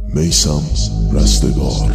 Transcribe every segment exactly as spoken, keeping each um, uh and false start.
میثم رستگار.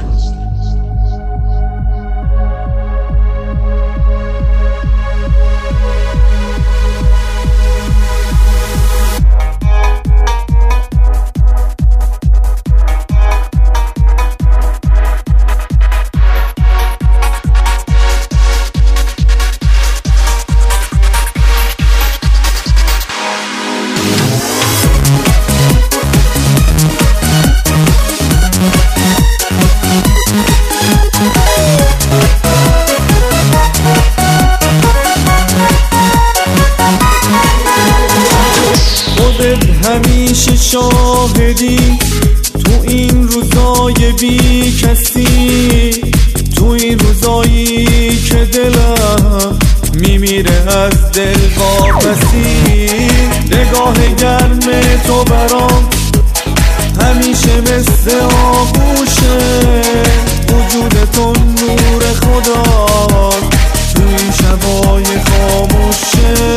همیشه شاهدی تو این روزای بی کسی، تو این روزایی که دلم میمیره از دل واپسی. نگاه گرم تو برام همیشه مثل آغوشه، وجود تو نور خداست تو این شبای خاموشه.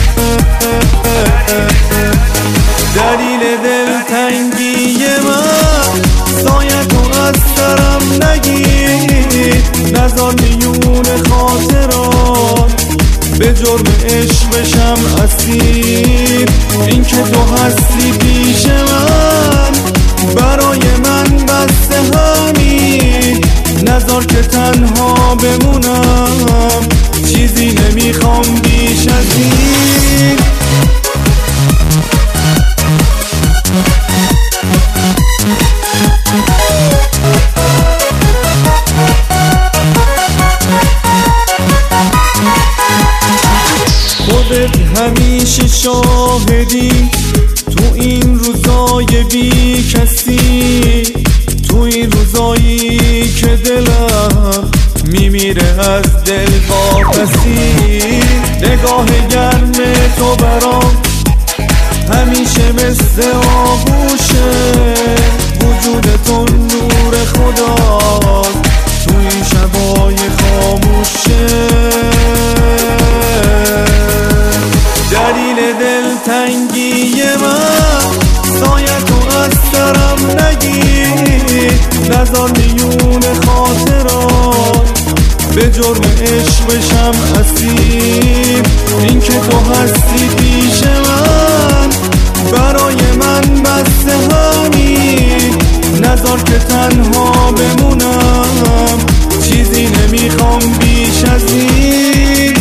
دلیل دلتنگی من سایه تو از سرم نگیر، نزار میون خاطران به جرم عشق بشم اسیر. این که تو هستی پیش من برای من بسته همین، نزار که تنها بمونم چیزی نمیخوام بیش از این. خودت همیشه شاهدی تو این روزای بی کسی، تو این روزایی که دلم میمیره از دل واپسی. نگاه گرم تو برام همیشه مثل آغوشه، وجود تو نور خداست تو این شبای خاموشه. دلیل دلتنگی من سایه تو از سرم نگیر، نزار میون خاطرات به جرم عشق بشم اسیر. این که تو هستی پیش من برای من بسته همین، نزار که تنها بمونم چیزی نمیخوام بیش از این.